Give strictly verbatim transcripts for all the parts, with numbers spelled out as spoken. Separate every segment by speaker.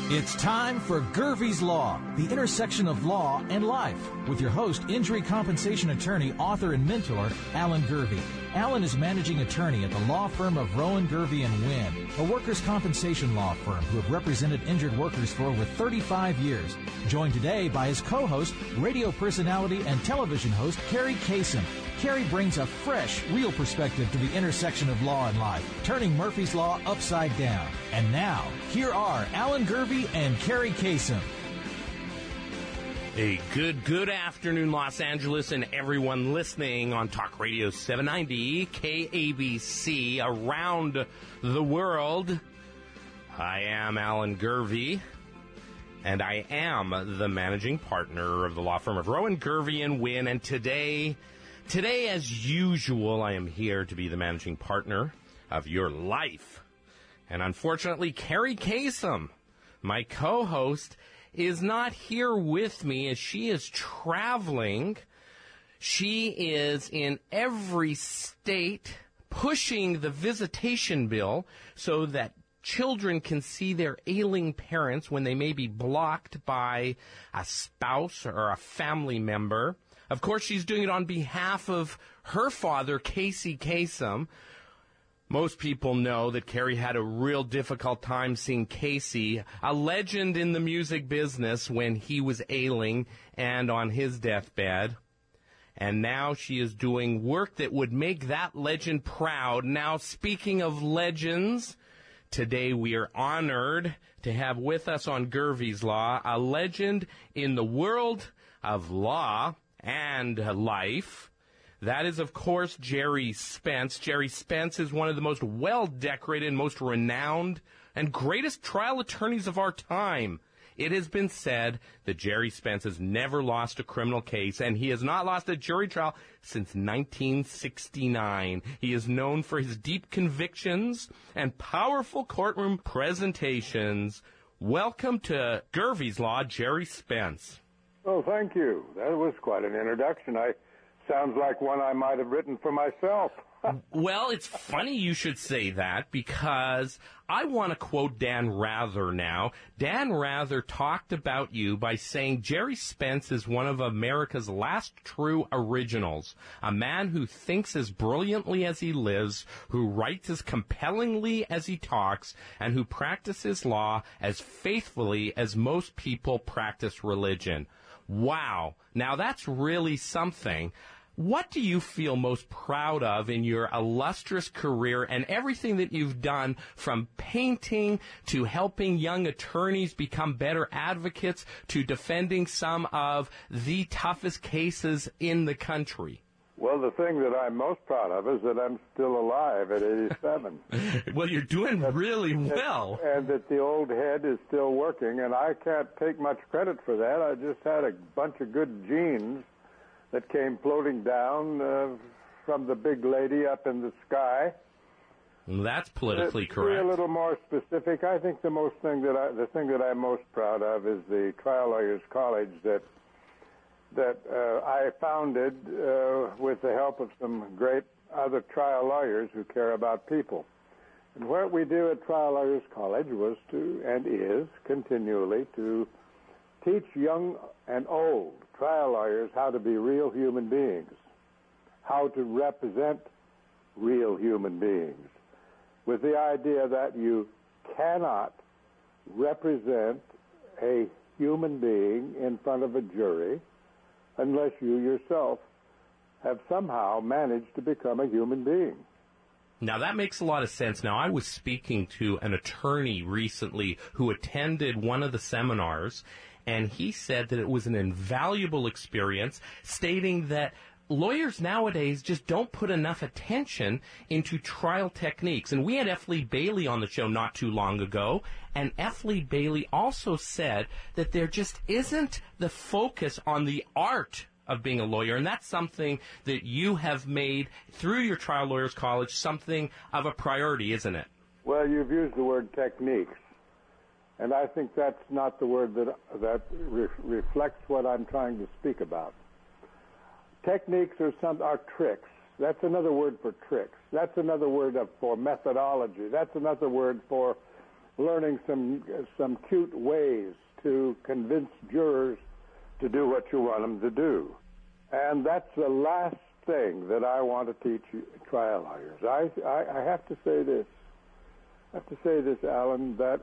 Speaker 1: It's time for Gervie's Law, the intersection of law and life, with your host, injury compensation attorney, author, and mentor, Alan Gervie. Alan is managing attorney at the law firm of Rowan, Gervie and Wynn, a workers' compensation law firm who have represented injured workers for over thirty-five years. Joined today by his co-host, radio personality, and television host, Carrie Kasem. Carrie brings a fresh, real perspective to the intersection of law and life, turning Murphy's Law upside down. And now, here are Alan Gervie and Carrie Kasem.
Speaker 2: A good, good afternoon, Los Angeles, and everyone listening on Talk Radio seven ninety, K A B C, around the world. I am Alan Gervie, and I am the managing partner of the law firm of Rowan, Gervie and Wynn, and today... Today, as usual, I am here to be the managing partner of your life. And unfortunately, Carrie Kasem, my co-host, is not here with me as she is traveling. She is in every state pushing the visitation bill so that children can see their ailing parents when they may be blocked by a spouse or a family member. Of course, she's doing it on behalf of her father, Casey Kasem. Most people know that Carrie had a real difficult time seeing Casey, a legend in the music business, when he was ailing and on his deathbed. And now she is doing work that would make that legend proud. Now, speaking of legends, today we are honored to have with us on Gervie's Law a legend in the world of law and life. That is, of course, Gerry Spence. Gerry Spence is one of the most well-decorated, most renowned, and greatest trial attorneys of our time. It has been said that Gerry Spence has never lost a criminal case, and he has not lost a jury trial since nineteen sixty-nine. He is known for his deep convictions and powerful courtroom presentations. Welcome to Gervie's Law, Gerry Spence.
Speaker 3: Oh, thank you. That was quite an introduction. I sounds like one I might have written for myself.
Speaker 2: Well, it's funny you should say that, because I want to quote Dan Rather now. Dan Rather talked about you by saying Gerry Spence is one of America's last true originals, a man who thinks as brilliantly as he lives, who writes as compellingly as he talks, and who practices law as faithfully as most people practice religion. Wow. Now that's really something. What do you feel most proud of in your illustrious career and everything that you've done, from painting to helping young attorneys become better advocates to defending some of the toughest cases in the country?
Speaker 3: Well, the thing that I'm most proud of is that I'm still alive at eighty-seven.
Speaker 2: Well, you're doing that, really well.
Speaker 3: And that the old head is still working, and I can't take much credit for that. I just had a bunch of good genes that came floating down uh, from the big lady up in the sky.
Speaker 2: That's politically
Speaker 3: uh,
Speaker 2: correct.
Speaker 3: To be a little more specific, I think the most thing that I, the thing that I'm most proud of is the Trial Lawyers College that that uh, I founded uh, with the help of some great other trial lawyers who care about people. And what we do at Trial Lawyers College was to, and is, continually to teach young and old trial lawyers how to be real human beings, how to represent real human beings, with the idea that you cannot represent a human being in front of a jury unless you yourself have somehow managed to become a human being.
Speaker 2: Now, that makes a lot of sense. Now, I was speaking to an attorney recently who attended one of the seminars, and he said that it was an invaluable experience, stating that lawyers nowadays just don't put enough attention into trial techniques. And we had F. Lee Bailey on the show not too long ago, and F. Lee Bailey also said that there just isn't the focus on the art of being a lawyer, and that's something that you have made, through your Trial Lawyers College, something of a priority, isn't it?
Speaker 3: Well, you've used the word techniques, and I think that's not the word that that re- reflects what I'm trying to speak about. Techniques are some are tricks. That's another word for tricks. That's another word of, for methodology. That's another word for learning some some cute ways to convince jurors to do what you want them to do. And that's the last thing that I want to teach trial lawyers. I, I, I have to say this. I have to say this, Alan, that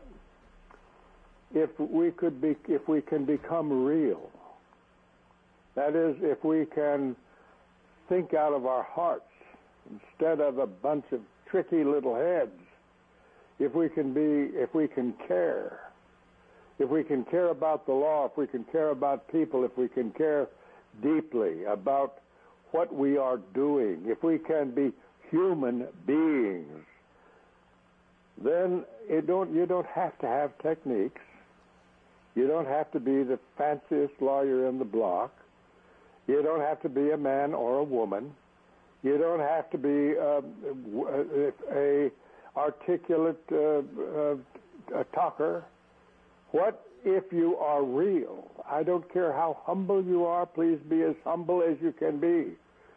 Speaker 3: if we could be, if we can become real, that is, if we can think out of our hearts instead of a bunch of tricky little heads, if we can be, if we can care, if we can care about the law, if we can care about people, if we can care deeply about what we are doing, if we can be human beings, then it don't, you don't have to have techniques. You don't have to be the fanciest lawyer in the block. You don't have to be a man or a woman. You don't have to be uh, a articulate uh, uh, a talker. What if you are real? I don't care how humble you are. Please be as humble as you can be.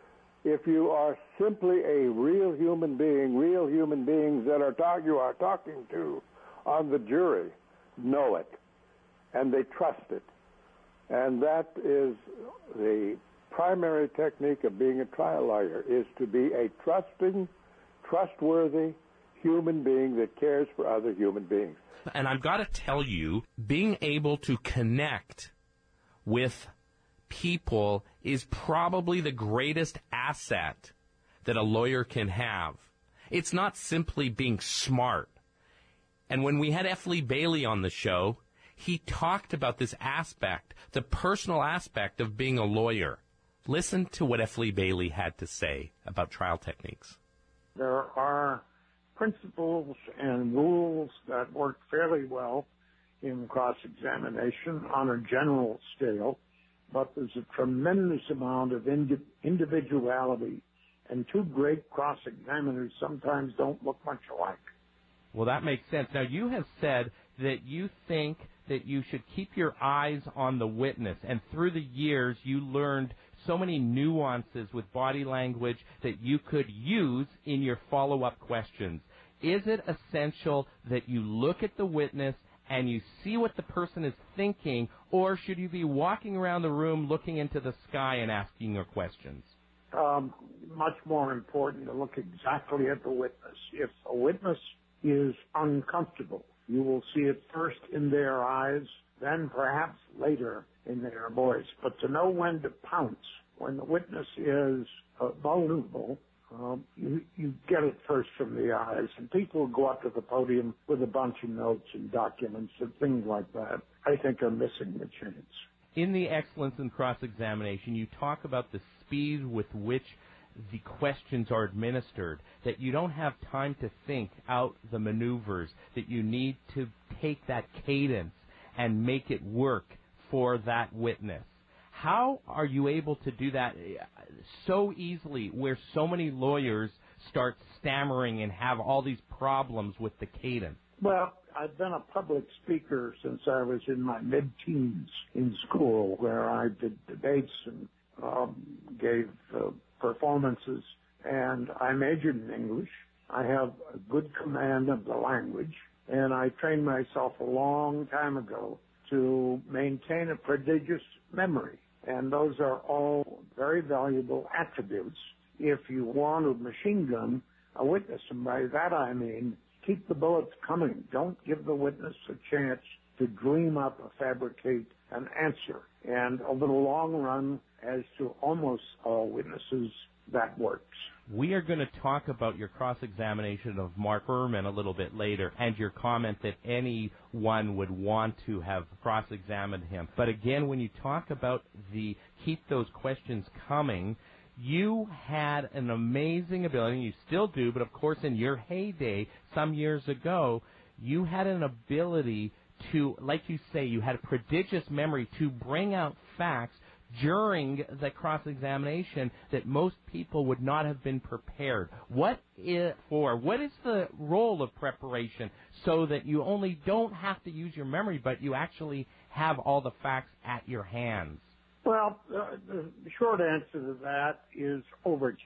Speaker 3: If you are simply a real human being, real human beings that are talk, you are talking to on the jury know it, and they trust it. And that is the primary technique of being a trial lawyer, is to be a trusting, trustworthy human being that cares for other human beings.
Speaker 2: And I've got to tell you, being able to connect with people is probably the greatest asset that a lawyer can have. It's not simply being smart. And when we had F. Lee Bailey on the show, he talked about this aspect, the personal aspect of being a lawyer. Listen to what F. Lee Bailey had to say about trial techniques.
Speaker 4: There are principles and rules that work fairly well in cross-examination on a general scale, but there's a tremendous amount of indi- individuality, and two great cross-examiners sometimes don't look much alike.
Speaker 5: Well, that makes sense. Now, you have said that you think that you should keep your eyes on the witness, and through the years you learned so many nuances with body language that you could use in your follow-up questions. Is it essential that you look at the witness and you see what the person is thinking, or should you be walking around the room looking into the sky and asking your questions?
Speaker 4: Um, much more important to look exactly at the witness. If a witness is uncomfortable, you will see it first in their eyes, then perhaps later in their voice. But to know when to pounce, when the witness is uh, vulnerable, um, you, you get it first from the eyes. And people who go up to the podium with a bunch of notes and documents and things like that, I think are missing the chance.
Speaker 5: In the Excellence in Cross-Examination, you talk about the speed with which the questions are administered, that you don't have time to think out the maneuvers, that you need to take that cadence and make it work for that witness. How are you able to do that so easily, where so many lawyers start stammering and have all these problems with the cadence?
Speaker 4: Well, I've been a public speaker since I was in my mid-teens in school, where I did debates and um, gave uh, performances, and I majored in English. I have a good command of the language, and I trained myself a long time ago to maintain a prodigious memory. And those are all very valuable attributes if you want to machine gun a witness. And by that I mean keep the bullets coming. Don't give the witness a chance to dream up or fabricate an answer. And over the long run, as to almost all witnesses, that works.
Speaker 5: We are going to talk about your cross-examination of Mark Fuhrman a little bit later, and your comment that anyone would want to have cross-examined him. But again, when you talk about the keep those questions coming, you had an amazing ability, and you still do, but of course in your heyday some years ago, you had an ability to, like you say, you had a prodigious memory to bring out facts during the cross-examination that most people would not have been prepared. What is for? What is the role of preparation so that you only don't have to use your memory, but you actually have all the facts at your hands?
Speaker 4: Well, uh, the short answer to that is overkill.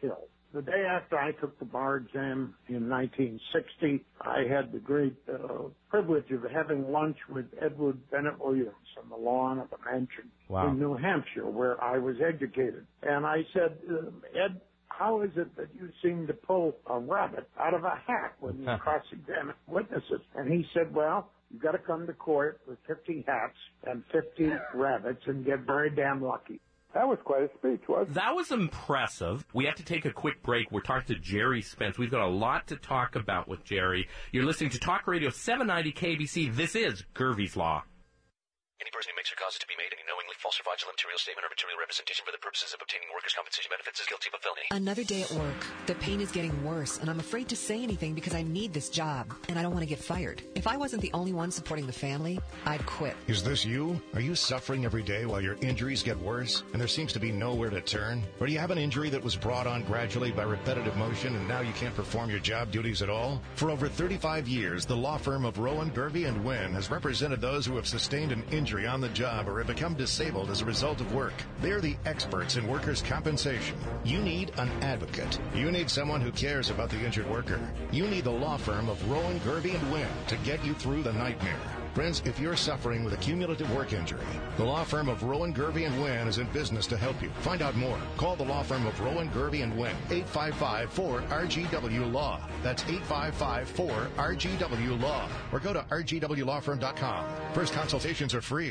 Speaker 4: The day after I took the bar exam in nineteen sixty, I had the great uh, privilege of having lunch with Edward Bennett Williams on the lawn of a mansion wow. in New Hampshire, where I was educated. And I said, uh, Ed, how is it that you seem to pull a rabbit out of a hat when you cross-examine witnesses? And he said, well, you've got to come to court with fifty hats and fifty rabbits and get very damn lucky.
Speaker 3: That was quite a speech, wasn't it?
Speaker 2: That was impressive. We have to take a quick break. We're talking to Jerry Spence. We've got a lot to talk about with Jerry. You're listening to Talk Radio seven ninety K B C. This is Gervie's Law.
Speaker 6: Any person who makes or causes to be made any knowingly false or fraudulent material statement or material representation for the purposes of obtaining workers' compensation benefits is guilty of a felony.
Speaker 7: Another day at work. The pain is getting worse, and I'm afraid to say anything because I need this job, and I don't want to get fired. If I wasn't the only one supporting the family, I'd quit.
Speaker 8: Is this you? Are you suffering every day while your injuries get worse, and there seems to be nowhere to turn? Or do you have an injury that was brought on gradually by repetitive motion, and now you can't perform your job duties at all? For over thirty-five years, the law firm of Rowan, Gervie and Wynn has represented those who have sustained an injury on the job or have become disabled as a result of work. They're the experts in workers' compensation. You need an advocate. You need someone who cares about the injured worker. You need the law firm of Rowan, Gervie and Wynn to get you through the nightmare. Friends, if you're suffering with a cumulative work injury, the law firm of Rowan, Gervie and Wynn is in business to help you. Find out more. Call the law firm of Rowan, Gervie and Wynn, eight five five, four R G W Law. That's eight five five, four R G W Law. Or go to R G W law firm dot com. First consultations are free.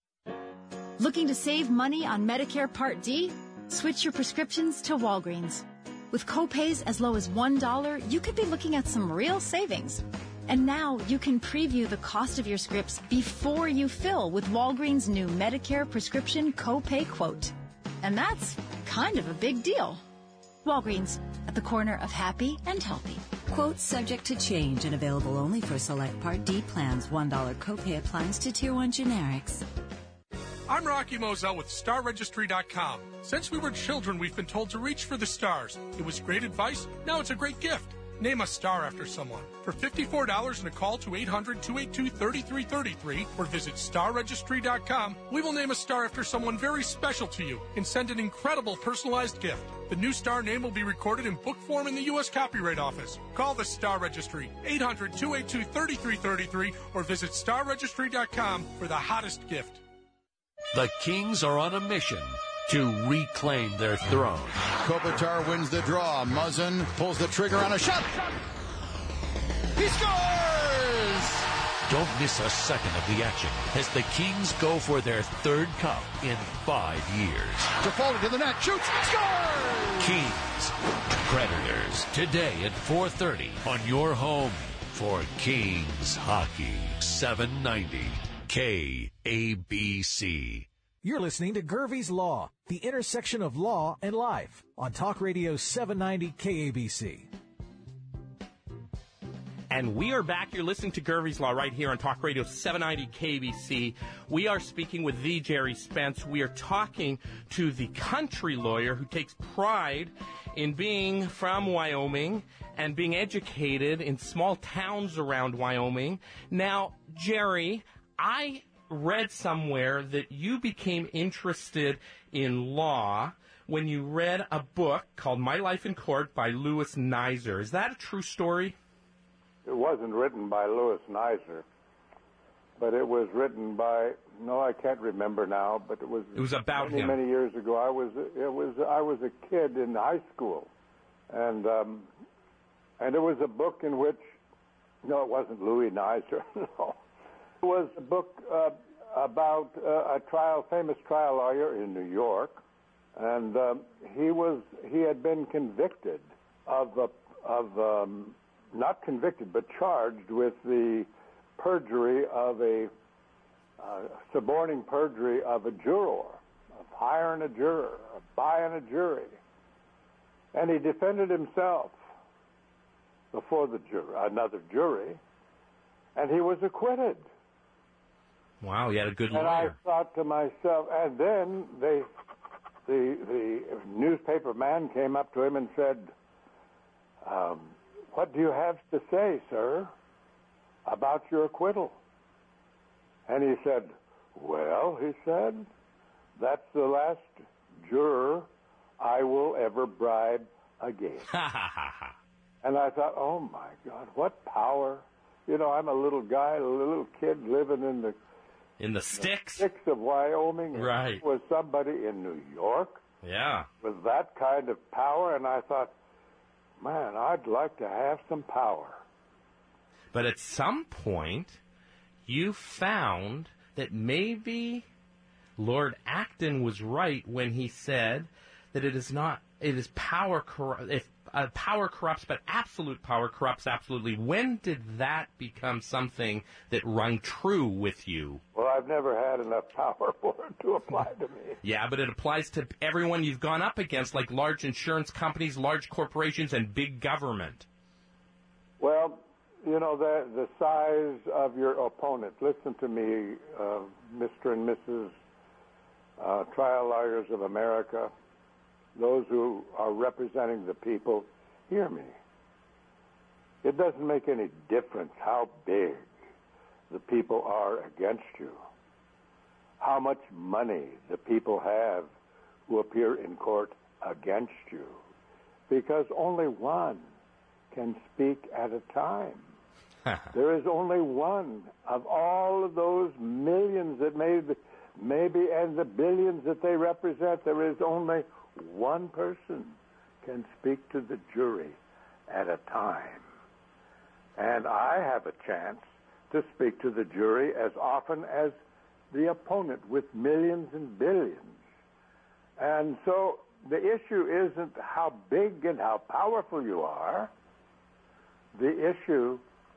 Speaker 9: Looking to save money on Medicare Part D? Switch your prescriptions to Walgreens. With copays as low as one dollar, you could be looking at some real savings. And now you can preview the cost of your scripts before you fill with Walgreens' new Medicare prescription copay quote. And that's kind of a big deal. Walgreens, at the corner of happy and healthy.
Speaker 10: Quote subject to change and available only for select Part D plans. one dollar copay applies to Tier one generics.
Speaker 11: I'm Rocky Moselle with Star Registry dot com. Since we were children, we've been told to reach for the stars. It was great advice. Now it's a great gift. Name a star after someone. For fifty-four dollars and a call to eight hundred, two eight two, three three three three or visit Star Registry dot com, we will name a star after someone very special to you and send an incredible personalized gift. The new star name will be recorded in book form in the U S Copyright Office. Call the Star Registry, eight hundred, two eight two, three three three three or visit Star Registry dot com for the hottest gift.
Speaker 12: The Kings are on a mission to reclaim their throne.
Speaker 13: Kopitar wins the draw. Muzzin pulls the trigger on a shot. He scores!
Speaker 12: Don't miss a second of the action as the Kings go for their third cup in five years.
Speaker 13: Toffoli to the net, shoots, scores!
Speaker 12: Kings, Predators, today at four thirty on your home for Kings Hockey. seven ninety K A B C.
Speaker 1: You're listening to Gervie's Law, the intersection of law and life, on Talk Radio seven ninety K A B C.
Speaker 2: And we are back. You're listening to Gervie's Law right here on Talk Radio seven ninety K B C. We are speaking with the Jerry Spence. We are talking to the country lawyer who takes pride in being from Wyoming and being educated in small towns around Wyoming. Now, Jerry, I read somewhere that you became interested in law when you read a book called My Life in Court by Louis Nizer. Is that a true story?
Speaker 3: It wasn't written by Louis Nizer, but it was written by, no, I can't remember now, but it was
Speaker 2: It was about
Speaker 3: many,
Speaker 2: him.
Speaker 3: many years ago. I was it was I was a kid in high school, and um, and it was a book in which, no, it wasn't Louis Nizer, no. It was a book uh, about uh, a trial, famous trial lawyer in New York, and um, he was he had been convicted of a, of um, not convicted but charged with the perjury of a uh, suborning perjury of a juror, of hiring a juror, of buying a jury, and he defended himself before the jury, another jury, and he was acquitted.
Speaker 2: Wow, you had a good lawyer.
Speaker 3: And I thought to myself, and then they, the the newspaper man came up to him and said, um, "What do you have to say, sir, about your acquittal?" And he said, "Well," he said, "that's the last juror I will ever bribe again. And I thought, oh, my God, what power. You know, I'm a little guy, a little kid living in the...
Speaker 2: In the sticks?
Speaker 3: The sticks of Wyoming. And
Speaker 2: right.
Speaker 3: was somebody in New York.
Speaker 2: Yeah.
Speaker 3: With that kind of power. And I thought, man, I'd like to have some power.
Speaker 2: But at some point, you found that maybe Lord Acton was right when he said that it is not, it is power, cor- if uh, power corrupts, but absolute power corrupts absolutely. When did that become something that rung true with you?
Speaker 3: Well, I've never had enough power for it to apply to me.
Speaker 2: Yeah, but it applies to everyone you've gone up against, like large insurance companies, large corporations, and big government.
Speaker 3: Well, you know, the, the size of your opponent. Listen to me, uh, Mister and Missus Uh, trial lawyers of America, those who are representing the people, hear me. It doesn't make any difference how big the people are against you, how much money the people have who appear in court against you, because only one can speak at a time. There is only one of all of those millions that may be, maybe and the billions that they represent. There is only one person can speak to the jury at a time. And I have a chance to speak to the jury as often as the opponent with millions and billions. And so the issue isn't how big and how powerful you are. The issue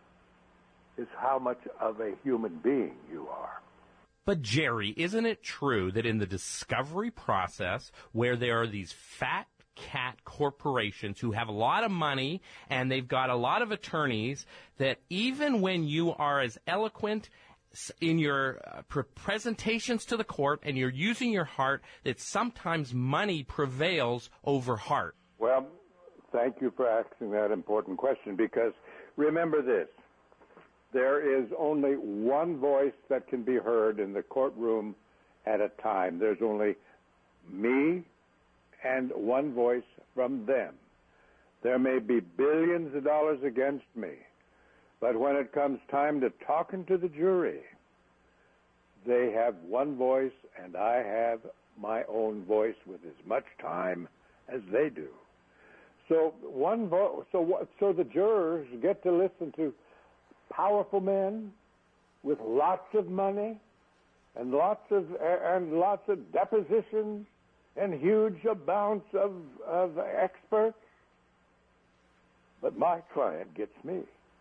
Speaker 3: is how much of a human being you are.
Speaker 2: But, Jerry, isn't it true that in the discovery process, where there are these fat cat corporations who have a lot of money and they've got a lot of attorneys, that even when you are as eloquent in your uh, presentations to the court and you're using your heart, that sometimes money prevails over heart?
Speaker 3: Well, thank you for asking that important question, because remember this. There is only one voice that can be heard in the courtroom at a time. There's only me and one voice from them. There may be billions of dollars against me, but when it comes time to talking to the jury, they have one voice and I have my own voice with as much time as they do. So one vo- so so the jurors get to listen to powerful men with lots of money and lots of and lots of depositions and huge amounts of, of experts. But my client gets me.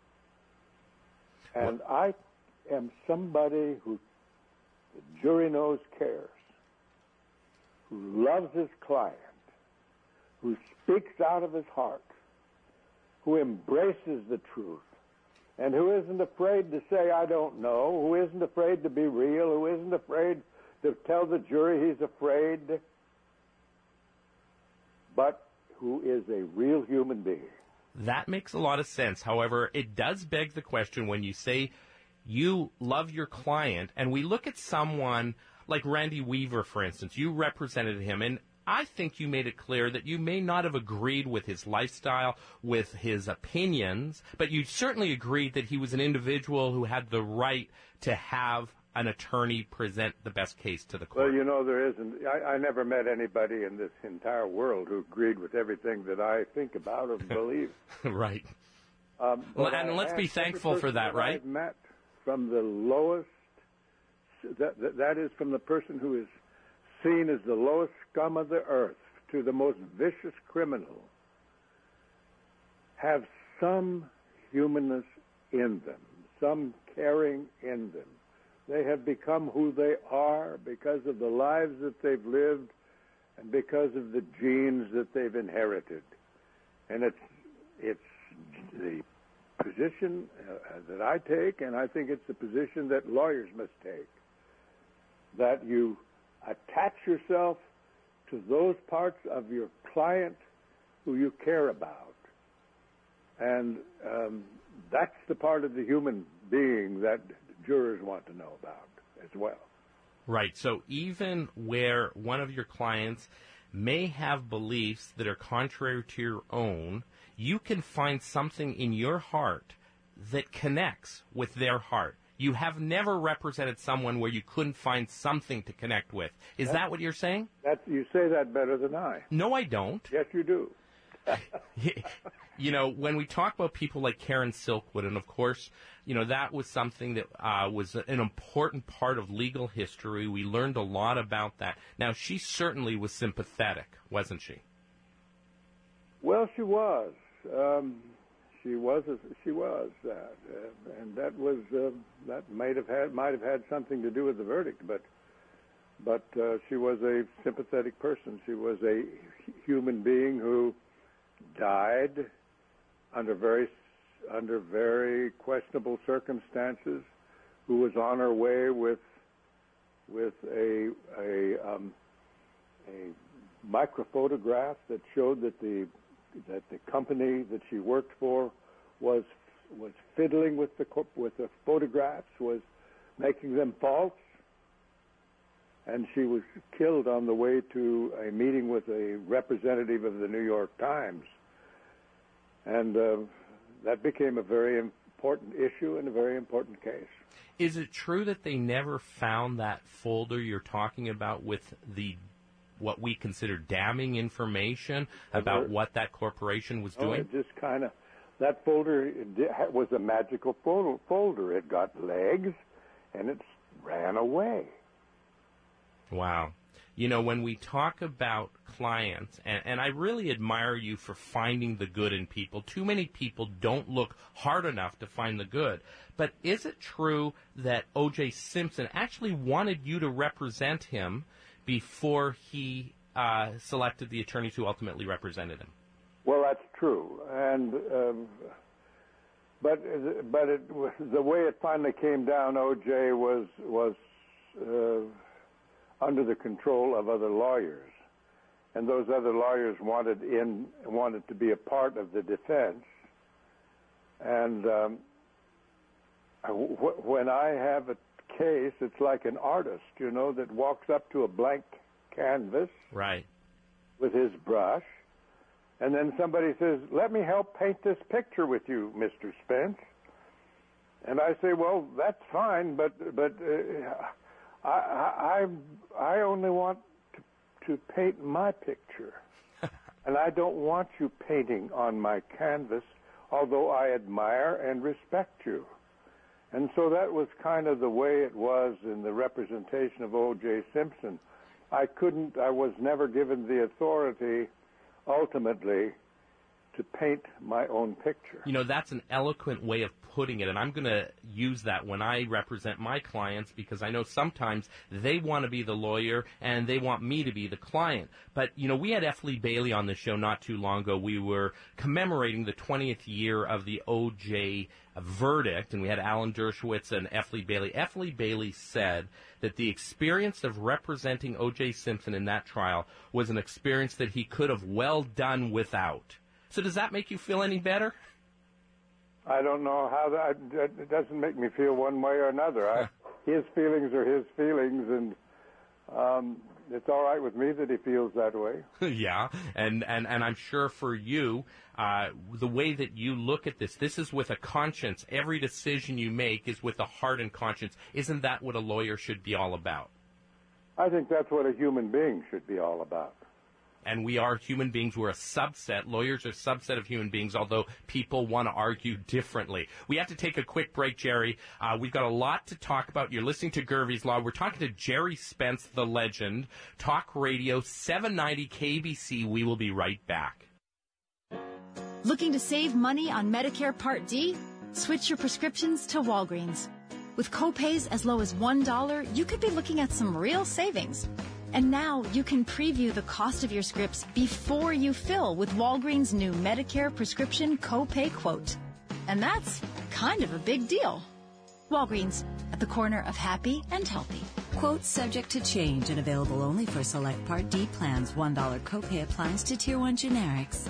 Speaker 3: And I am somebody who the jury knows cares, who loves his client, who speaks out of his heart, who embraces the truth, and who isn't afraid to say, I don't know, who isn't afraid to be real, who isn't afraid to tell the jury he's afraid, but who is a real human being.
Speaker 2: That makes a lot of sense. However, it does beg the question when you say you love your client, and we look at someone like Randy Weaver, for instance. You represented him, and I think you made it clear that you may not have agreed with his lifestyle, with his opinions, but you certainly agreed that he was an individual who had the right to have an attorney present the best case to the court.
Speaker 3: Well, you know, there isn't. I, I never met anybody in this entire world who agreed with everything that I think about or believe.
Speaker 2: Right.
Speaker 3: Um,
Speaker 2: well, and let's be thankful for that,
Speaker 3: that
Speaker 2: right?
Speaker 3: I've met from the lowest, that, that, that is from the person who is seen as the lowest scum of the earth to the most vicious criminal, have some humanness in them, some caring in them. They have become who they are because of the lives that they've lived and because of the genes that they've inherited. And it's it's the position uh, that I take, and I think it's the position that lawyers must take, that you attach yourself to those parts of your client who you care about. And um, that's the part of the human being that jurors want to know about as well.
Speaker 2: Right. So even where one of your clients may have beliefs that are contrary to your own, you can find something in your heart that connects with their heart. You have never represented someone where you couldn't find something to connect with. Is that, that what you're saying?
Speaker 3: That, you say that better than I.
Speaker 2: No, I don't.
Speaker 3: Yes, you do.
Speaker 2: You know, when we talk about people like Karen Silkwood, and of course, you know, that was something that uh, was an important part of legal history. We learned a lot about that. Now, she certainly was sympathetic, wasn't she?
Speaker 3: Well, she was. Um, she was. She was that, uh, and that was uh, that might have had might have had something to do with the verdict. But but uh, she was a sympathetic person. She was a human being who died under very under very questionable circumstances, who was on her way with with a a um, a microphotograph that showed that the that the company that she worked for was was fiddling with the with the photographs, was making them false, and she was killed on the way to a meeting with a representative of the New York Times. And uh, that became a very important issue and a very important case.
Speaker 2: Is it true that they never found that folder you're talking about with the what we consider damning information about what that corporation was doing?
Speaker 3: Oh, it just kind of, that folder it was a magical folder. It got legs, and it ran away.
Speaker 2: Wow. You know, when we talk about clients, and, and I really admire you for finding the good in people. Too many people don't look hard enough to find the good. But is it true that O J. Simpson actually wanted you to represent him before he uh, selected the attorneys who ultimately represented him?
Speaker 3: Well, that's true. And um, but but it, the way it finally came down, O J was was. Uh, under the control of other lawyers, and those other lawyers wanted in wanted to be a part of the defense. And um, w- when I have a case, it's like an artist, you know, that walks up to a blank canvas,
Speaker 2: right,
Speaker 3: with his brush, and then somebody says, "Let me help paint this picture with you, Mister Spence." And I say, "Well, that's fine, but but." Uh, I, I I only want to, to paint my picture, and I don't want you painting on my canvas, although I admire and respect you. And so that was kind of the way it was in the representation of O J. Simpson. I couldn't, I was never given the authority, ultimately, to paint my own picture.
Speaker 2: You know, that's an eloquent way of putting it, and I'm going to use that when I represent my clients, because I know sometimes they want to be the lawyer and they want me to be the client. But, you know, we had F. Lee Bailey on the show not too long ago. We were commemorating the twentieth year of the O J verdict, and we had Alan Dershowitz and F. Lee Bailey. F. Lee Bailey said that the experience of representing O J. Simpson in that trial was an experience that he could have well done without. So does that make you feel any better?
Speaker 3: I don't know how that, it doesn't make me feel one way or another. I, his feelings are his feelings, and um, it's all right with me that he feels that way.
Speaker 2: Yeah, and, and, and I'm sure for you, uh, the way that you look at this, this is with a conscience. Every decision you make is with a heart and conscience. Isn't that what a lawyer should be all about?
Speaker 3: I think that's what a human being should be all about.
Speaker 2: And we are human beings. We're a subset. Lawyers are a subset of human beings, although people want to argue differently. We have to take a quick break, Jerry. Uh, we've got a lot to talk about. You're listening to Gervie's Law. We're talking to Jerry Spence, the legend. Talk Radio, seven ninety K B C. We will be right back.
Speaker 9: Looking to save money on Medicare Part D? Switch your prescriptions to Walgreens. With copays as low as one dollar, you could be looking at some real savings. And now you can preview the cost of your scripts before you fill with Walgreens' new Medicare prescription copay quote. And that's kind of a big deal. Walgreens, at the corner of happy and healthy.
Speaker 10: Quote subject to change and available only for select Part D plans. one dollar copay applies to Tier one generics.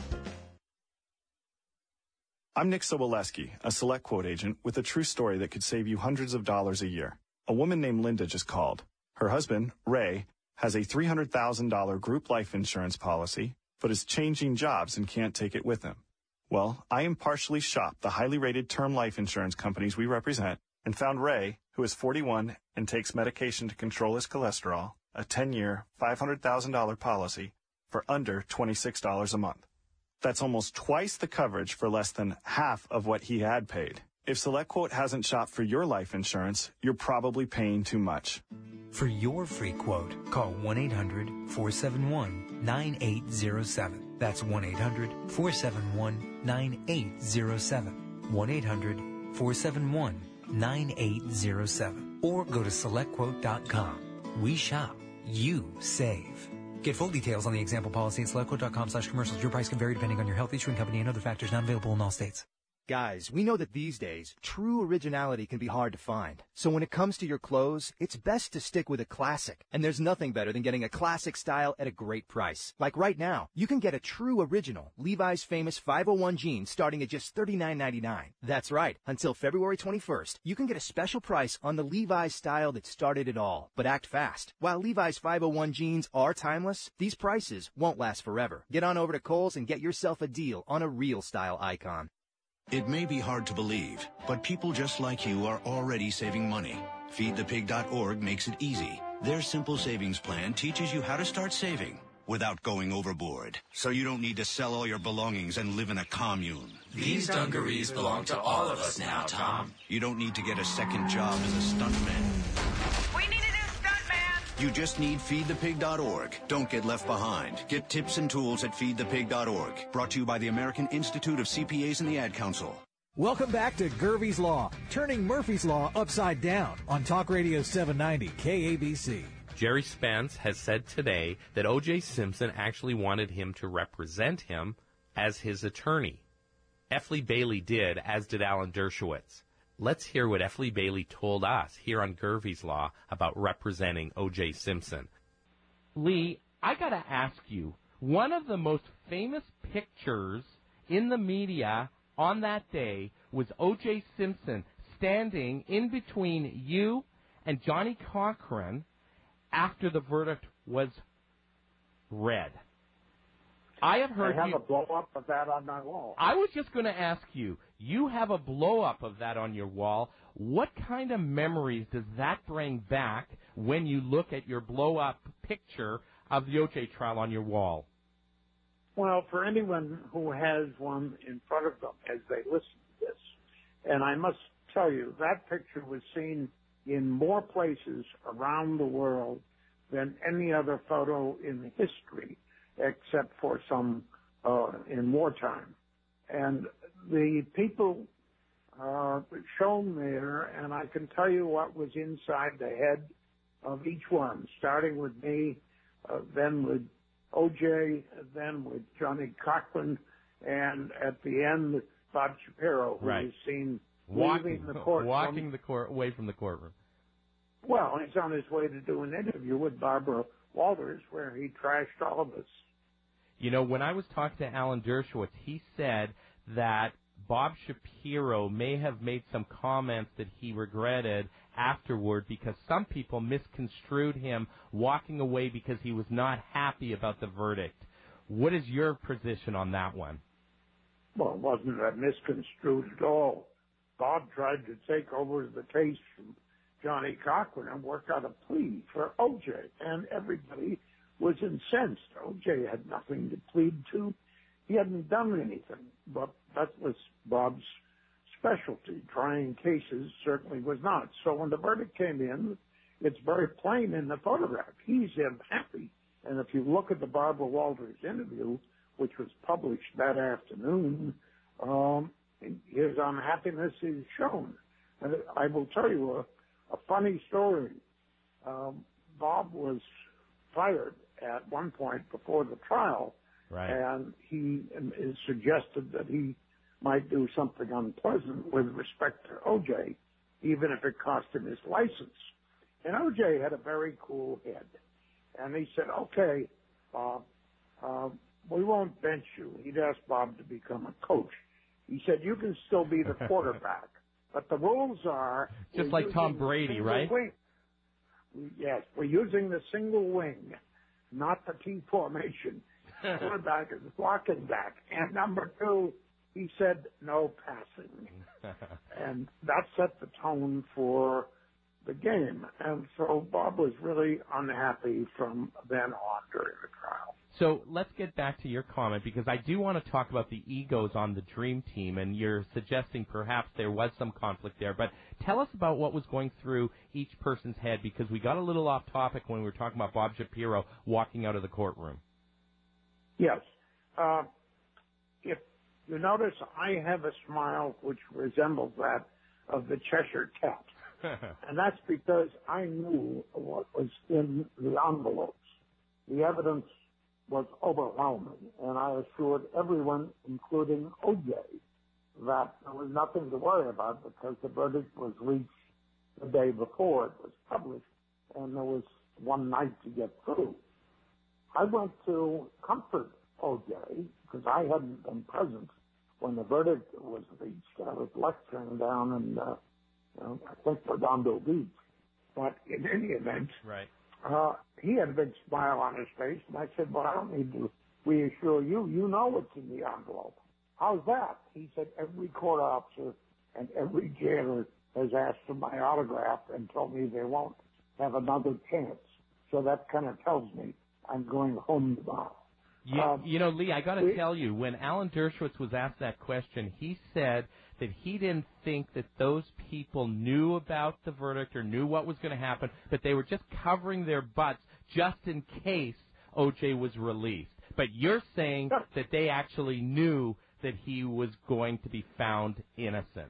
Speaker 14: I'm Nick Soboleski, a Select Quote agent with a true story that could save you hundreds of dollars a year. A woman named Linda just called. Her husband, Ray, has a three hundred thousand dollars group life insurance policy, but is changing jobs and can't take it with him. Well, I impartially shopped the highly rated term life insurance companies we represent and found Ray, who is forty-one and takes medication to control his cholesterol, a ten-year, five hundred thousand dollars policy for under twenty-six dollars a month. That's almost twice the coverage for less than half of what he had paid. If SelectQuote hasn't shopped for your life insurance, you're probably paying too much.
Speaker 15: For your free quote, call one eight hundred four seven one nine eight zero seven. That's one eight hundred four seven one nine eight zero seven. one eight hundred four seven one nine eight zero seven. Or go to select quote dot com. We shop. You save. Get full details on the example policy at select quote dot com slash commercials. Your price can vary depending on your health, insurance company, and other factors not available in all states.
Speaker 16: Guys, we know that these days, true originality can be hard to find. So when it comes to your clothes, it's best to stick with a classic. And there's nothing better than getting a classic style at a great price. Like right now, you can get a true original Levi's famous five oh one jeans starting at just thirty-nine ninety-nine. That's right. Until February twenty-first, you can get a special price on the Levi's style that started it all. But act fast. While Levi's five oh one jeans are timeless, these prices won't last forever. Get on over to Kohl's and get yourself a deal on a real style icon.
Speaker 17: It may be hard to believe, but people just like you are already saving money. feed the pig dot org makes it easy. Their simple savings plan teaches you how to start saving without going overboard, so you don't need to sell all your belongings and live in a commune.
Speaker 18: These dungarees belong to all of us now, Tom.
Speaker 17: You don't need to get a second job as a stuntman.
Speaker 18: We need a new stuntman!
Speaker 17: You just need feed the pig dot org. Don't get left behind. Get tips and tools at feed the pig dot org. Brought to you by the American Institute of C P As and the Ad Council.
Speaker 1: Welcome back to Gervie's Law, turning Murphy's Law upside down on Talk Radio seven ninety K A B C.
Speaker 2: Jerry Spence has said today that O J. Simpson actually wanted him to represent him as his attorney. F. Lee Bailey did, as did Alan Dershowitz. Let's hear what F. Lee Bailey told us here on Gervie's Law about representing O J. Simpson.
Speaker 5: Lee, I got to ask you, one of the most famous pictures in the media on that day was O J. Simpson standing in between you and Johnny Cochran after the verdict was read. I have heard
Speaker 4: I have
Speaker 5: you,
Speaker 4: a blow-up of that on my wall.
Speaker 5: I was just going to ask you, you have a blow-up of that on your wall. What kind of memories does that bring back when you look at your blow-up picture of the O J trial on your wall?
Speaker 4: Well, for anyone who has one in front of them as they listen to this, and I must tell you, that picture was seen in more places around the world than any other photo in history, except for some uh, in wartime. And the people uh, shown there, and I can tell you what was inside the head of each one, starting with me, uh, then with O J, then with Johnny Cochran, and at the end, Bob Shapiro, who
Speaker 5: right.
Speaker 4: was seen
Speaker 5: walking
Speaker 4: leaving the courtroom.
Speaker 5: Walking the court away from the courtroom.
Speaker 4: Well, he's on his way to do an interview with Barbara Walters where he trashed all of us.
Speaker 5: You know, when I was talking to Alan Dershowitz, he said that Bob Shapiro may have made some comments that he regretted afterward because some people misconstrued him walking away because he was not happy about the verdict. What is your position on that one?
Speaker 4: Well, it wasn't that misconstrued at all. Bob tried to take over the case from Johnny Cochran and work out a plea for O J, and everybody was incensed. O J had nothing to plead to. He hadn't done anything, but that was Bob's specialty. Trying cases certainly was not. So when the verdict came in, it's very plain in the photograph. He's unhappy. And if you look at the Barbara Walters interview, which was published that afternoon, um, his unhappiness is shown. And I will tell you a, a funny story. Um, Bob was fired at one point before the trial,
Speaker 5: right.
Speaker 4: and he is suggested that he might do something unpleasant with respect to O J, even if it cost him his license. And O J had a very cool head. And he said, okay, uh, uh, we won't bench you. He'd asked Bob to become a coach. He said, you can still be the quarterback, but the rules are...
Speaker 5: Just like Tom Brady, right?
Speaker 4: Wing. Yes, we're using the single wing, not the T formation. Quarterback is blocking back. And number two, he said no passing. And that set the tone for the game. And so Bob was really unhappy from then on during the trial.
Speaker 5: So let's get back to your comment, because I do want to talk about the egos on the Dream Team, and you're suggesting perhaps there was some conflict there. But tell us about what was going through each person's head, because we got a little off topic when we were talking about Bob Shapiro walking out of the courtroom.
Speaker 4: Yes. Uh, if you notice, I have a smile which resembles that of the Cheshire Cat. And that's because I knew what was in the envelopes. The evidence was overwhelming, and I assured everyone, including O J, that there was nothing to worry about because the verdict was reached the day before it was published, and there was one night to get through. I went to comfort O J because I hadn't been present when the verdict was reached. I was lecturing down in, uh, you know, I think, Redondo Beach. But in any event,
Speaker 5: right.
Speaker 4: Uh, he had a big smile on his face, and I said, well, I don't need to reassure you. You know what's in the envelope. How's that? He said, every court officer and every jailer has asked for my autograph and told me they won't have another chance. So that kind of tells me I'm going home tomorrow.
Speaker 5: You,
Speaker 4: um,
Speaker 5: you know, Lee, I got to tell you, when Alan Dershowitz was asked that question, he said that he didn't think that those people knew about the verdict or knew what was going to happen, but they were just covering their butts just in case O J was released. But you're saying that they actually knew that he was going to be found innocent.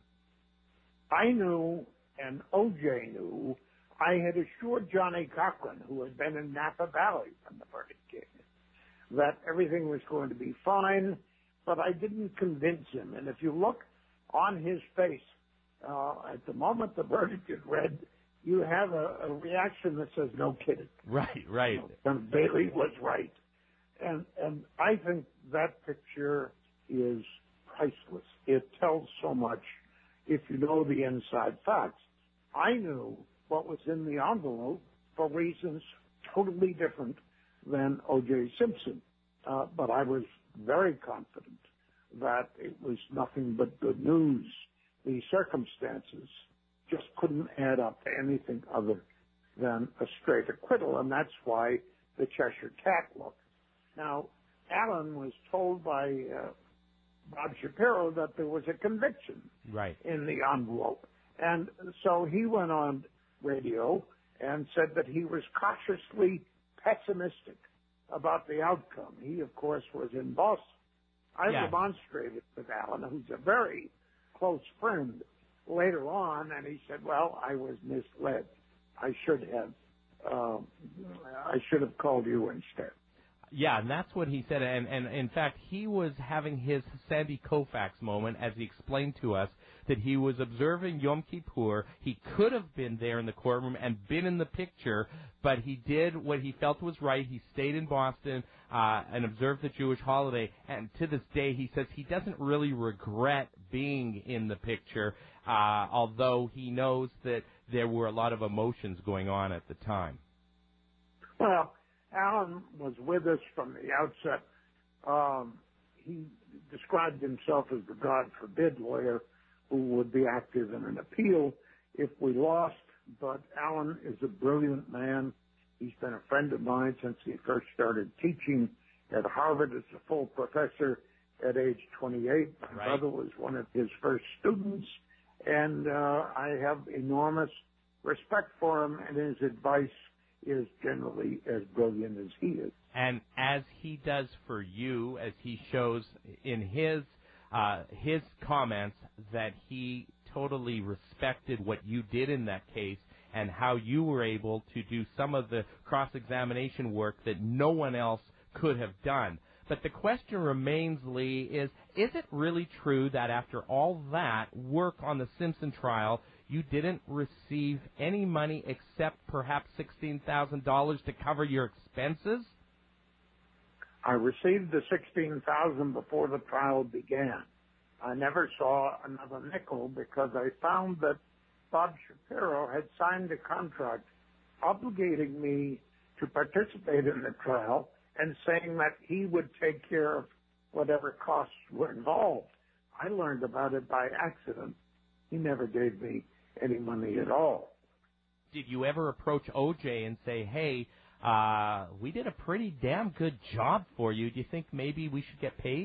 Speaker 4: I knew, and O J knew. I had assured Johnny Cochran, who had been in Napa Valley when the verdict came, that everything was going to be fine, but I didn't convince him. And if you look on his face, uh, at the moment the verdict is read, you have a, a reaction that says, no kidding.
Speaker 5: Right, right.
Speaker 4: You know, and Bailey was right. And, and I think that picture is priceless. It tells so much if you know the inside facts. I knew what was in the envelope for reasons totally different than O J Simpson. Uh, but I was very confident that it was nothing but good news. The circumstances just couldn't add up to anything other than a straight acquittal, and that's why the Cheshire Cat looked. Now, Alan was told by uh, Bob Shapiro that there was a conviction
Speaker 5: right.
Speaker 4: in the envelope. And so he went on radio and said that he was cautiously pessimistic about the outcome. He, of course, was in Boston. I
Speaker 5: yeah.
Speaker 4: remonstrated with Alan, who's a very close friend, later on, and he said, well, I was misled. I should have, uh, I should have called you instead.
Speaker 5: Yeah, and that's what he said. And, and in fact, he was having his Sandy Koufax moment as he explained to us that he was observing Yom Kippur. He could have been there in the courtroom and been in the picture, but he did what he felt was right. He stayed in Boston uh, and observed the Jewish holiday. And to this day, he says he doesn't really regret being in the picture, uh, although he knows that there were a lot of emotions going on at the time.
Speaker 4: Well, Alan was with us from the outset. Um, he described himself as the God forbid lawyer who would be active in an appeal if we lost. But Alan is a brilliant man. He's been a friend of mine since he first started teaching at Harvard as a full professor at age twenty-eight. My
Speaker 5: right.
Speaker 4: brother was one of his first students, and uh, I have enormous respect for him, and his advice is generally as brilliant as he is.
Speaker 5: And as he does for you, as he shows in his uh, his comments, that he totally respected what you did in that case and how you were able to do some of the cross-examination work that no one else could have done. But the question remains, Lee, is, is it really true that after all that work on the Simpson trial, you didn't receive any money except perhaps sixteen thousand dollars to cover your expenses?
Speaker 4: I received the sixteen thousand dollars before the trial began. I never saw another nickel because I found that Bob Shapiro had signed a contract obligating me to participate in the trial and saying that he would take care of whatever costs were involved. I learned about it by accident. He never gave me any money at all.
Speaker 5: Did you ever approach O J and say, hey, uh, we did a pretty damn good job for you. Do you think maybe we should get paid?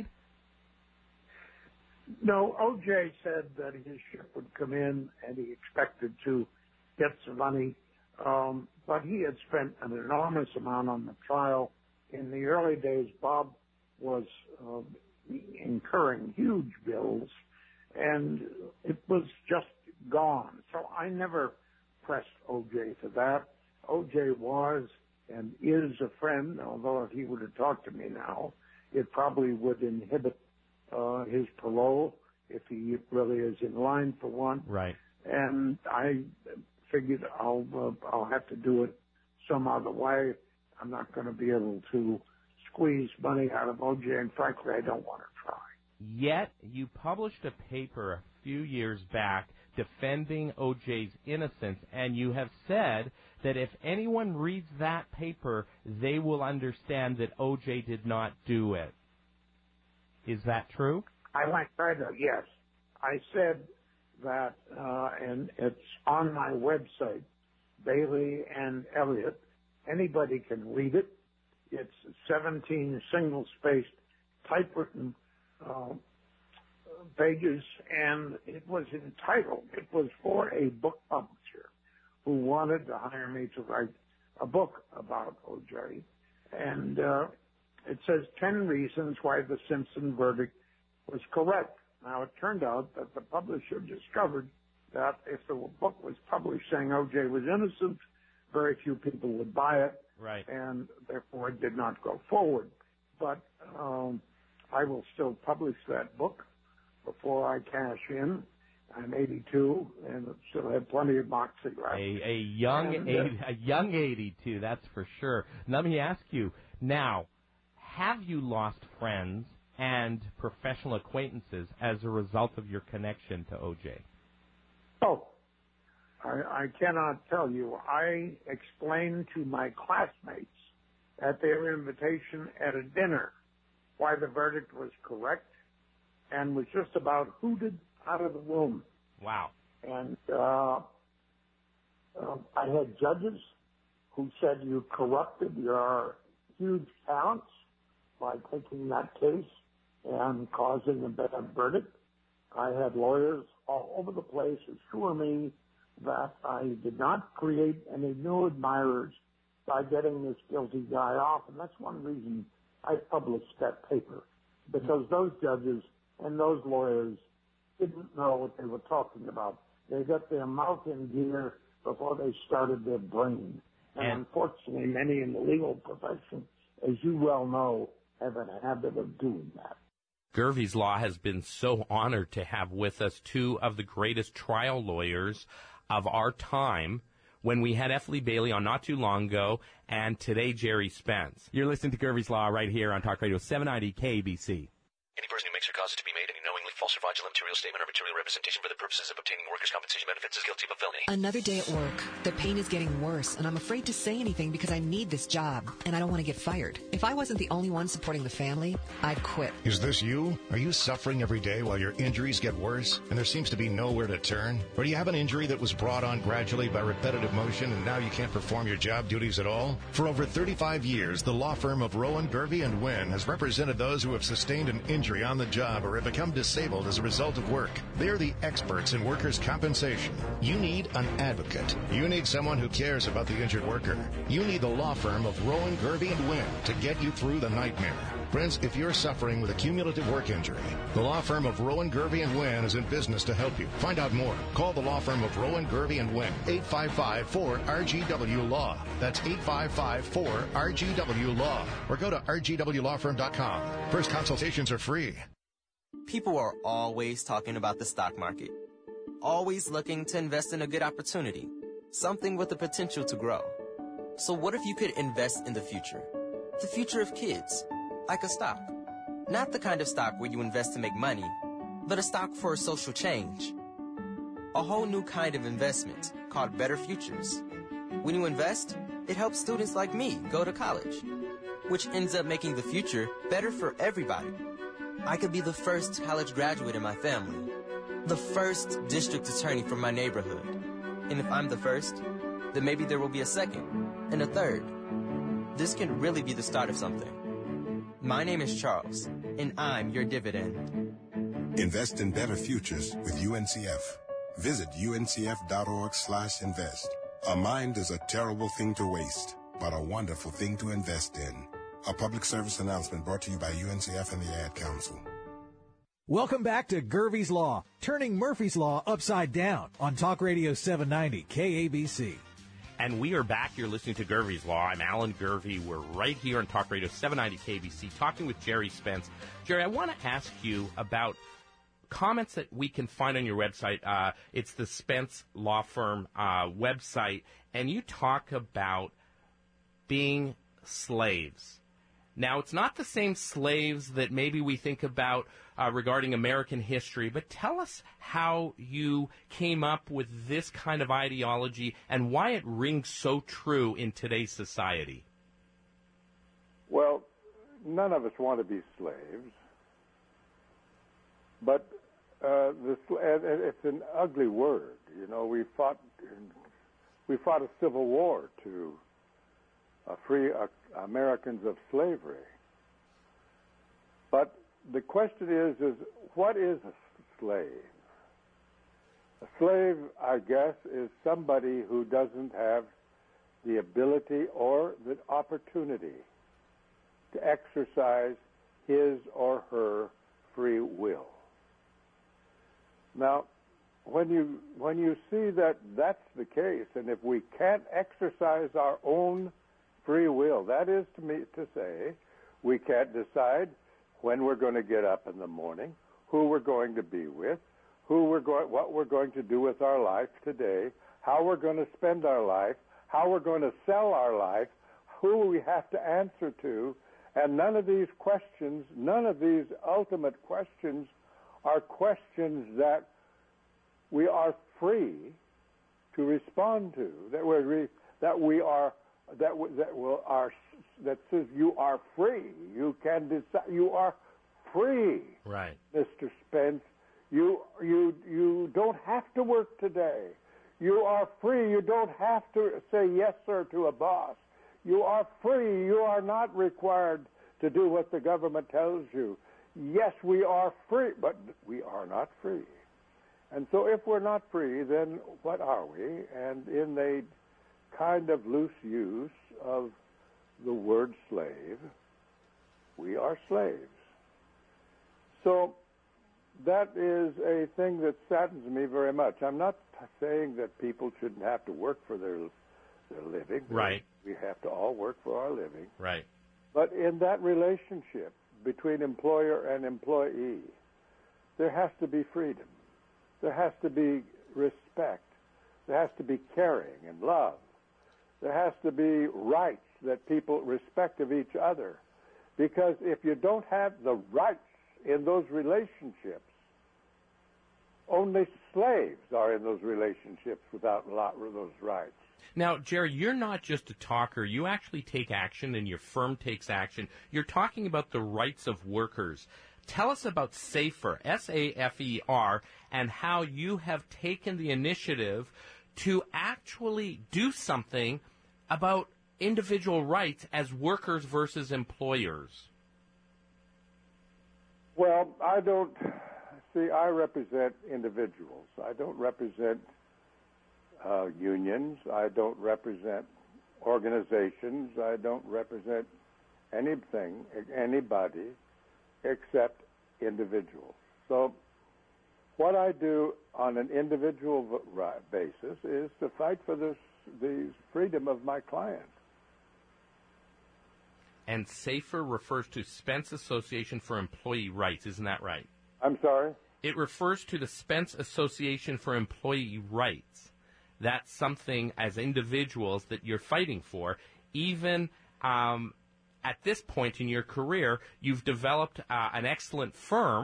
Speaker 4: No, O J said that his ship would come in and he expected to get some money, um, but he had spent an enormous amount on the trial. In the early days, Bob was uh, incurring huge bills, and it was just gone. So I never pressed O J for that. O J was and is a friend, although if he were to talk to me now, it probably would inhibit uh, his parole if he really is in line for one.
Speaker 5: Right.
Speaker 4: And I figured I'll uh, I'll have to do it some other way. I'm not going to be able to squeeze money out of O J, and frankly, I don't want to try.
Speaker 5: Yet, you published a paper a few years back defending O J's innocence, and you have said that if anyone reads that paper, they will understand that O J did not do it. Is that true?
Speaker 4: I went further, yes. I said that, uh, and it's on my website, Bailey and Elliott. Anybody can read it. It's seventeen single-spaced typewritten uh, pages, and it was entitled, it was for a book publisher who wanted to hire me to write a book about O J. And uh, it says ten reasons why the Simpson verdict was correct. Now, it turned out that the publisher discovered that if the book was published saying O J was innocent, very few people would buy it,
Speaker 5: right,
Speaker 4: and therefore it did not go forward. But um, I will still publish that book before I cash in. I'm eighty-two and still have plenty of moxie left.
Speaker 5: A, a young,
Speaker 4: and,
Speaker 5: eighty,
Speaker 4: uh,
Speaker 5: a young eighty-two, that's for sure. Let me ask you now: have you lost friends and professional acquaintances as a result of your connection to O J?
Speaker 4: Oh. I, I cannot tell you. I explained to my classmates at their invitation at a dinner why the verdict was correct and was just about hooted out of the room.
Speaker 5: Wow.
Speaker 4: And uh, uh, I had judges who said you corrupted your huge talents by taking that case and causing a bad verdict. I had lawyers all over the place assure me that I did not create any new admirers by getting this guilty guy off, and that's one reason I published that paper, because those judges and those lawyers didn't know what they were talking about. They got their mouth in gear before they started their brain. And, and unfortunately, many in the legal profession, as you well know, have a habit of doing that.
Speaker 2: Gervais Law has been so honored to have with us two of the greatest trial lawyers of our time, when we had F. Lee Bailey on not too long ago, and today Jerry Spence.
Speaker 5: You're listening to Gervais Law right here on Talk Radio seven ninety K A B C.
Speaker 6: Any person who makes or causes to be made any knowingly false or fraudulent material statement or material representation for the purposes of obtaining workers' compensation benefits is guilty of a felony.
Speaker 7: Another day at work. The pain is getting worse, and I'm afraid to say anything because I need this job, and I don't want to get fired. If I wasn't the only one supporting the family, I'd quit.
Speaker 8: Is this you? Are you suffering every day while your injuries get worse and there seems to be nowhere to turn? Or do you have an injury that was brought on gradually by repetitive motion and now you can't perform your job duties at all? For over thirty-five years, the law firm of Rowan, Gervais and Wynn has represented those who have sustained an injury on the job or have become disabled as a result of work. They're the experts in workers' compensation. You need an advocate. You need someone who cares about the injured worker. You need the law firm of Rowan, Gervais and Wynn to get you through the nightmare. Friends, if you're suffering with a cumulative work injury, the law firm of Rowan, Gervais and Wynn is in business to help you. Find out more. Call the law firm of Rowan, Gervais and Wynn, eight five five, four R G W Law. That's eight five five, four R G W Law. Or go to R G W law firm dot com. First consultations are free.
Speaker 19: People are always talking about the stock market, always looking to invest in a good opportunity, something with the potential to grow. So what if you could invest in the future? The future of kids, like a stock. Not the kind of stock where you invest to make money, but a stock for social change. A whole new kind of investment called Better Futures. When you invest, it helps students like me go to college, which ends up making the future better for everybody. I could be the first college graduate in my family, the first district attorney from my neighborhood. And if I'm the first, then maybe there will be a second and a third. This can really be the start of something. My name is Charles, and I'm your dividend.
Speaker 20: Invest in better futures with U N C F. Visit uncf.org slash invest. A mind is a terrible thing to waste, but a wonderful thing to invest in. A public service announcement brought to you by U N C F and the Ad Council.
Speaker 1: Welcome back to Gervie's Law, turning Murphy's Law upside down on Talk Radio seven ninety K A B C.
Speaker 2: And we are back. You're listening to Gervie's Law. I'm Alan Gervie. We're right here on Talk Radio seven ninety K A B C talking with Jerry Spence. Jerry, I want to ask you about comments that we can find on your website. Uh, it's the Spence Law Firm uh, website, and you talk about being slaves. Now, it's not the same slaves that maybe we think about uh, regarding American history, but tell us how you came up with this kind of ideology and why it rings so true in today's society.
Speaker 3: Well, none of us want to be slaves, but uh, this, it's an ugly word. You know, we fought we fought a civil war to uh, free uh, Americans of slavery. But the question is, is what is a slave? A slave, I guess, is somebody who doesn't have the ability or the opportunity to exercise his or her free will. Now, when you when you see that that's the case, and if we can't exercise our own free will, that is to me to say, we can't decide when we're going to get up in the morning, who we're going to be with, who we're going, what we're going to do with our life today, how we're going to spend our life, how we're going to sell our life, who we have to answer to, and none of these questions, none of these ultimate questions are questions that we are free to respond to, that we're that we are that that will are that says you are free. You can decide. You are free,
Speaker 2: right,
Speaker 3: Mister Spence. You you you don't have to work today. You are free. You don't have to say yes, sir, to a boss. You are free. You are not required to do what the government tells you. Yes, we are free, but we are not free. And so if we're not free, then what are we? And in a kind of loose use of the word slave, we are slaves. So that is a thing that saddens me very much. I'm not saying that people shouldn't have to work for their their living.
Speaker 2: Right.
Speaker 3: We have to all work for our living.
Speaker 2: Right.
Speaker 3: But in that relationship between employer and employee, there has to be freedom. There has to be respect. There has to be caring and love. There has to be rights that people respect of each other. Because if you don't have the rights in those relationships, only slaves are in those relationships without a lot of those rights.
Speaker 2: Now, Jerry, you're not just a talker. You actually take action, and your firm takes action. You're talking about the rights of workers. Tell us about SAFER, S A F E R, and how you have taken the initiative to actually do something about individual rights as workers versus employers.
Speaker 3: Well, I don't, see, I represent individuals. I don't represent uh, unions. I don't represent organizations. I don't represent anything, anybody, except individuals. So what I do on an individual basis is to fight for this, the freedom of my clients.
Speaker 2: And SAFER refers to Spence Association for Employee Rights, isn't that right?
Speaker 3: I'm sorry?
Speaker 2: It refers to the Spence Association for Employee Rights. That's something as individuals that you're fighting for. Even um, at this point in your career, you've developed uh, an excellent firm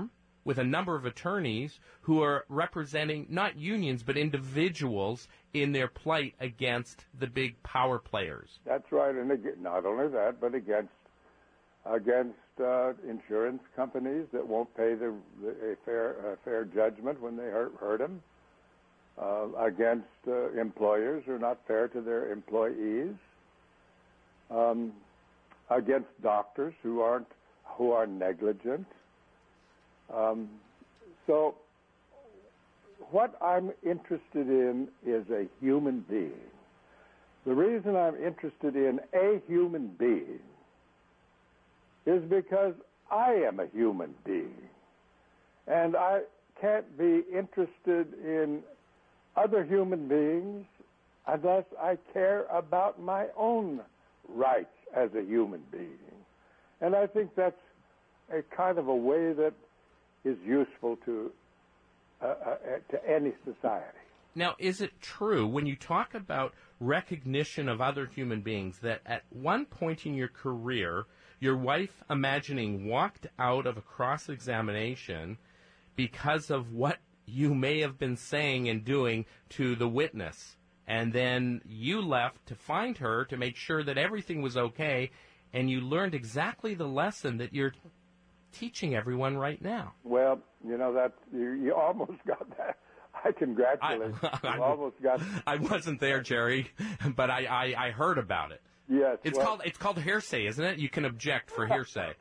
Speaker 2: with a number of attorneys who are representing not unions but individuals in their plight against the big power players.
Speaker 3: That's right, and again, not only that, but against against uh, insurance companies that won't pay the, the a fair a fair judgment when they hurt hurt them. Uh, against uh, employers who are not fair to their employees. Um, against doctors who aren't who are negligent. Um, so, what I'm interested in is a human being. The reason I'm interested in a human being is because I am a human being, and I can't be interested in other human beings unless I care about my own rights as a human being. And I think that's a kind of a way that is useful to uh, uh, to any society.
Speaker 2: Now, is it true when you talk about recognition of other human beings that at one point in your career, your wife, imagining, walked out of a cross-examination because of what you may have been saying and doing to the witness, and then you left to find her to make sure that everything was okay, and you learned exactly the lesson that you're teaching everyone right now?
Speaker 3: Well, you know, that you, you almost got that. I congratulate you.
Speaker 2: I,
Speaker 3: You almost got.
Speaker 2: I wasn't there, Jerry, but I, I, I heard about it.
Speaker 3: Yes,
Speaker 2: it's
Speaker 3: well,
Speaker 2: called it's called hearsay, isn't it? You can object for hearsay.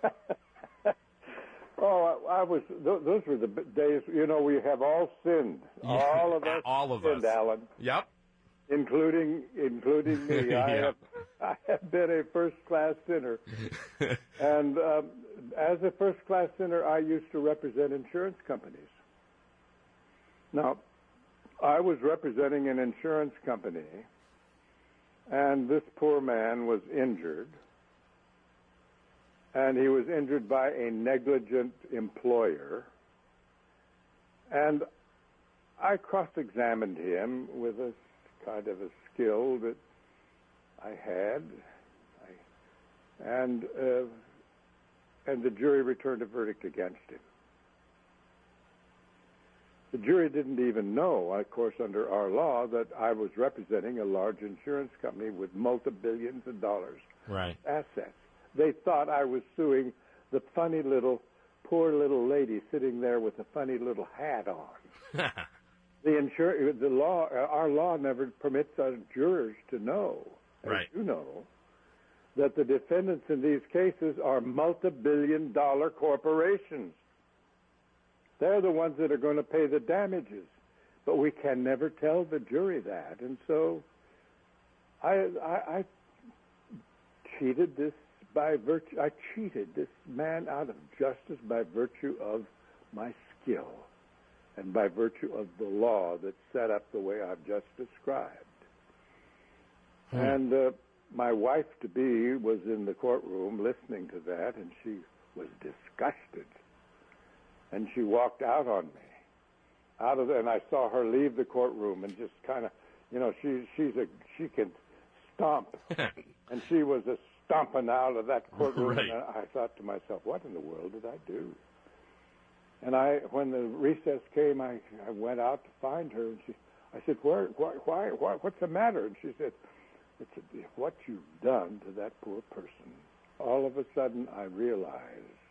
Speaker 3: Oh, I, I was. Th- those were the b- days. You know, we have all sinned.
Speaker 2: Yeah,
Speaker 3: all of us.
Speaker 2: all of
Speaker 3: sinned,
Speaker 2: us.
Speaker 3: Alan.
Speaker 2: Yep.
Speaker 3: Including, including me. I
Speaker 2: Yep.
Speaker 3: have, I have been a first-class sinner, and um, as a first-class sinner, I used to represent insurance companies. Now, I was representing an insurance company, and this poor man was injured. And he was injured by a negligent employer. And I cross-examined him with a kind of a skill that I had. I, and uh, and the jury returned a verdict against him. The jury didn't even know, of course, under our law, that I was representing a large insurance company with multi-billions of dollars
Speaker 2: Right.
Speaker 3: assets. They thought I was suing the funny little, poor little lady sitting there with a funny little hat on. the insur- the law, our law never permits our jurors to know, as
Speaker 2: Right.
Speaker 3: you know, that the defendants in these cases are multi-billion dollar corporations. They're the ones that are going to pay the damages. But we can never tell the jury that. And so I, I, I cheated this by virtue, I cheated this man out of justice by virtue of my skill and by virtue of the law that's set up the way I've just described. Hmm. And uh, my wife-to-be was in the courtroom listening to that, and she was disgusted. And she walked out on me, out of the, and I saw her leave the courtroom and just kind of, you know, she she's a she can stomp, and she was a stomping out of that courtroom.
Speaker 2: Right.
Speaker 3: And I thought to myself, what in the world did I do? And I, when the recess came, I, I went out to find her, and she, I said, where, why, why, why, what's the matter? And she said, it's a, what you've done to that poor person. All of a sudden, I realized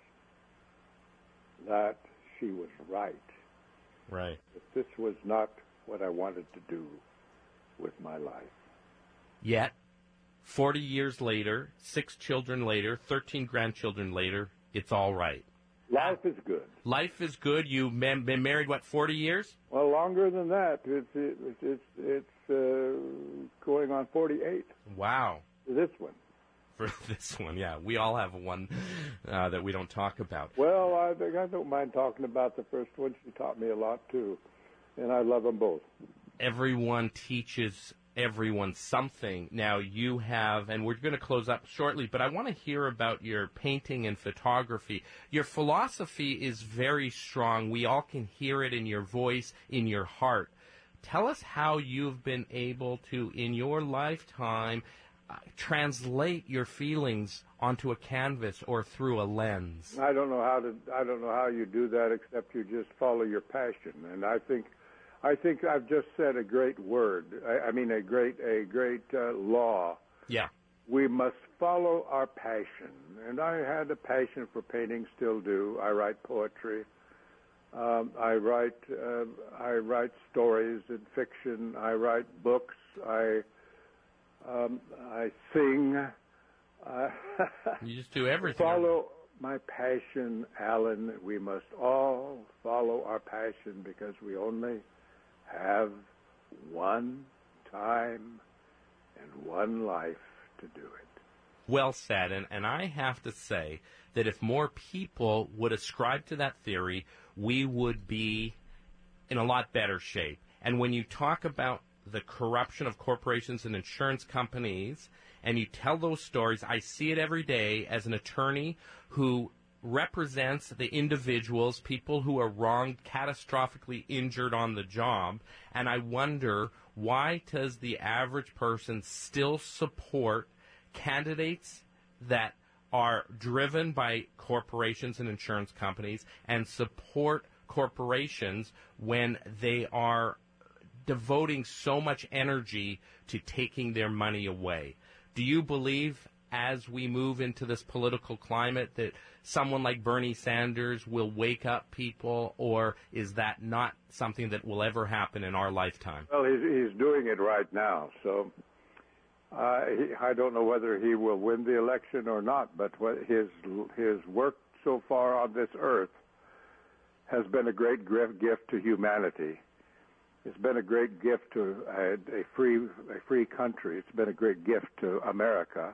Speaker 3: that she was right.
Speaker 2: Right.
Speaker 3: That this was not what I wanted to do with my life.
Speaker 2: Yet, forty years later, six children later, thirteen grandchildren later, it's all right.
Speaker 3: Life is good.
Speaker 2: Life is good. You've been been married, what, forty years?
Speaker 3: Well, longer than that. It's it's it's, it's uh, going on forty-eight.
Speaker 2: Wow.
Speaker 3: This one.
Speaker 2: For this one, yeah. We all have one uh, that we don't talk about.
Speaker 3: Well, I, I don't mind talking about the first one. She taught me a lot, too, and I love them both.
Speaker 2: Everyone teaches everyone something. Now, you have, and we're going to close up shortly, but I want to hear about your painting and photography. Your philosophy is very strong. We all can hear it in your voice, in your heart. Tell us how you've been able to, in your lifetime, uh, translate your feelings onto a canvas or through a lens?
Speaker 3: I don't know how to. I don't know how you do that except you just follow your passion. And I think, I think I've just said a great word. I, I mean, a great, a great uh, law.
Speaker 2: Yeah.
Speaker 3: We must follow our passion. And I had a passion for painting, still do. I write poetry. Um, I write. Uh, I write stories and fiction. I write books. I. Um, I sing. Uh,
Speaker 2: you just do everything.
Speaker 3: Follow my passion, Alan. We must all follow our passion because we only have one time and one life to do it.
Speaker 2: Well said. And, and I have to say that if more people would ascribe to that theory, we would be in a lot better shape. And when you talk about the corruption of corporations and insurance companies, and you tell those stories, I see it every day as an attorney who represents the individuals, people who are wronged, catastrophically injured on the job, and I wonder, why does the average person still support candidates that are driven by corporations and insurance companies and support corporations when they are devoting so much energy to taking their money away? Do you believe, as we move into this political climate, that someone like Bernie Sanders will wake up people, or is that not something that will ever happen in our lifetime?
Speaker 3: Well, he's, he's doing it right now, so uh, he, I don't know whether he will win the election or not, but what his his work so far on this earth has been a great gift to humanity. It's been a great gift to a, a free a free country. It's been a great gift to America.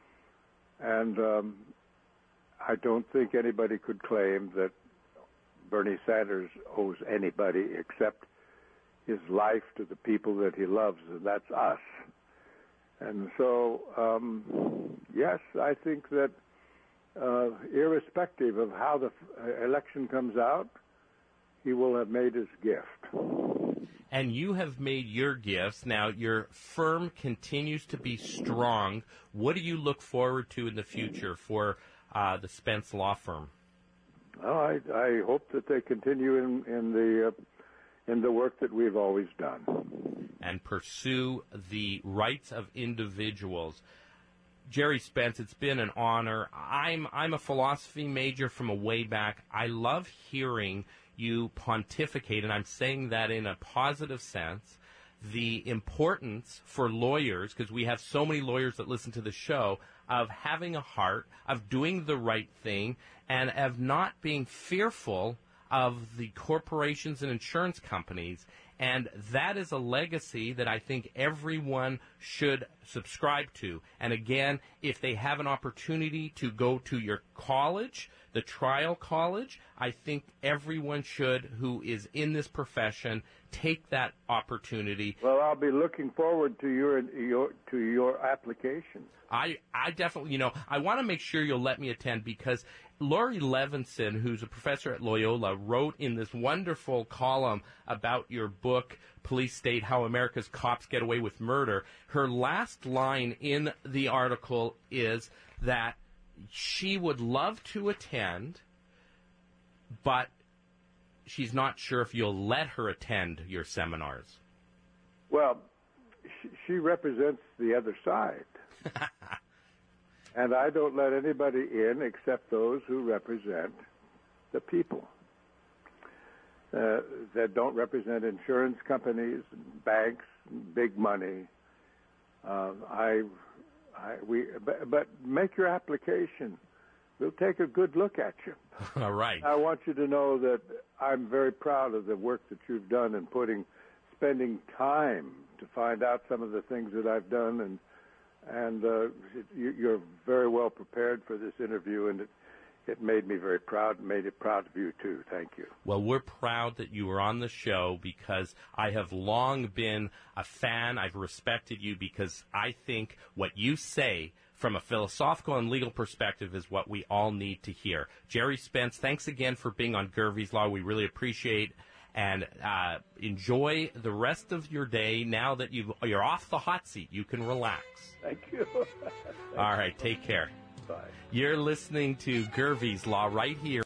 Speaker 3: And um, I don't think anybody could claim that Bernie Sanders owes anybody except his life to the people that he loves, and that's us. And so, um, yes, I think that uh, irrespective of how the f- election comes out, he will have made his gift.
Speaker 2: And you have made your gifts. Now, your firm continues to be strong. What do you look forward to in the future for uh, the Spence Law Firm?
Speaker 3: Well, I, I hope that they continue in, in the uh, in the work that we've always done.
Speaker 2: And pursue the rights of individuals. Jerry Spence, it's been an honor. I'm I'm a philosophy major from a way back. I love hearing you pontificate, and I'm saying that in a positive sense, the importance for lawyers, because we have so many lawyers that listen to the show, of having a heart, of doing the right thing, and of not being fearful of the corporations and insurance companies. And that is a legacy that I think everyone should subscribe to. And again, if they have an opportunity to go to your college, the trial college, I think everyone should, who is in this profession, take that opportunity.
Speaker 3: Well, I'll be looking forward to your your to your application.
Speaker 2: I, I definitely, you know, I want to make sure you'll let me attend, because Laurie Levinson, who's a professor at Loyola, wrote in this wonderful column about your book, Police State, How America's Cops Get Away with Murder. Her last line in the article is that she would love to attend, but she's not sure if you'll let her attend your seminars.
Speaker 3: Well, she represents the other side. And I don't let anybody in except those who represent the people. Uh, that don't represent insurance companies, banks, big money. Uh, I, I, we, but, but make your application. We'll take a good look at you.
Speaker 2: All right.
Speaker 3: I want you to know that I'm very proud of the work that you've done in putting, spending time to find out some of the things that I've done, and and uh, you, you're very well prepared for this interview, and it, it made me very proud, and made it proud of you too. Thank you.
Speaker 2: Well, we're proud that you were on the show, because I have long been a fan. I've respected you because I think what you say from a philosophical and legal perspective is what we all need to hear. Jerry Spence, thanks again for being on Gervais Law. We really appreciate And uh, enjoy the rest of your day. Now that you've, you're off the hot seat, you can relax.
Speaker 21: Thank you.
Speaker 2: All right, take care.
Speaker 21: Bye.
Speaker 2: You're listening to Gervie's Law right here.